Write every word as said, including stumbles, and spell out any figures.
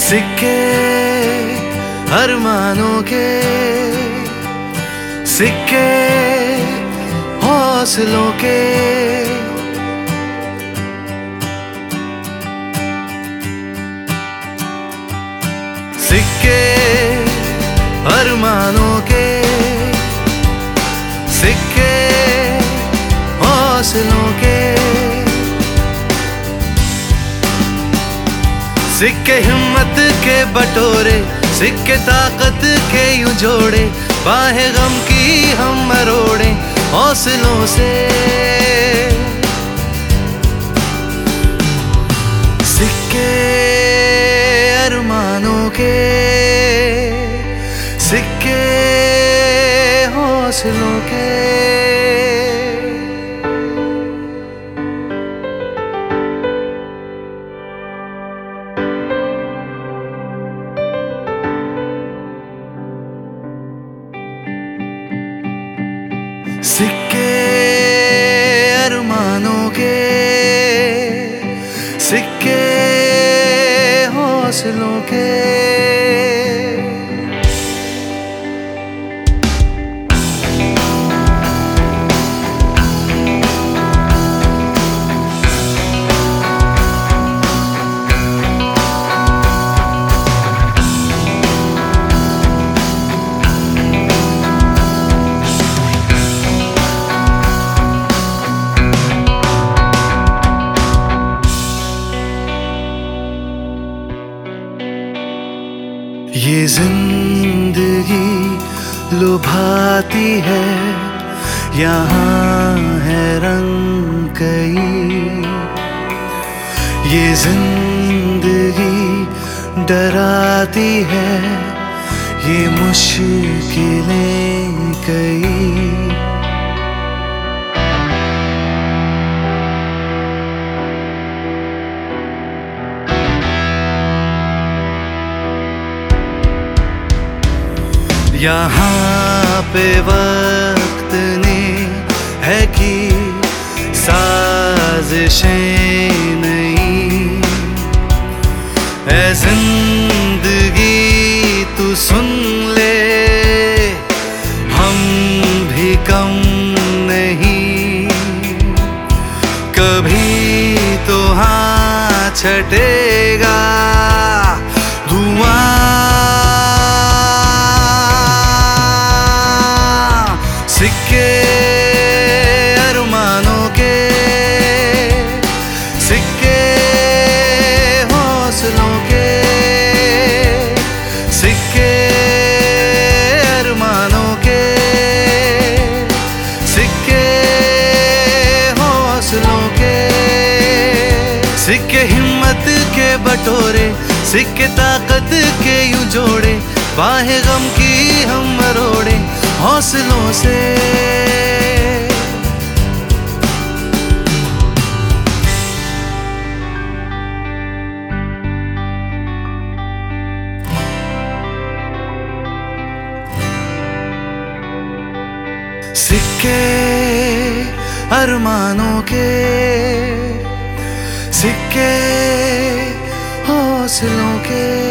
सिक्के अरमानों के, सिक्के हौसलों के, सिक्के अरमानों के, सिक्के हौसलों के, सिक्के हिम्मत के बटोरे, सिक्के ताकत के यूं जोड़े, बाहें गम की हम मरोड़े हौसलों से। सिक्के अरमानों के, सिक्के हौसलों के, सिक्के अरमानों के, सिक्के हौसलों के। ये जिंदगी लुभाती है, यहाँ है रंग कई। ये जिंदगी डराती है, ये मुश्किलें कई। यहाँ पे वक्त ने है कि साजिशें नहीं, ऐ जिंदगी तू सुन ले, हम भी कम नहीं। कभी तो हाँ छटेगा धुआं, सिक्के अरमानों के, सिक्के हौसलों के, सिक्के अरमानों के, सिक्के हौसलों के, सिक्के हिम्मत के बटोरे, सिक्के ताकत के यूं जोड़े, बाहें गम की हम मरोड़े हौसलों से। सिक्के अरमानों के, सिक्के हौसलों के।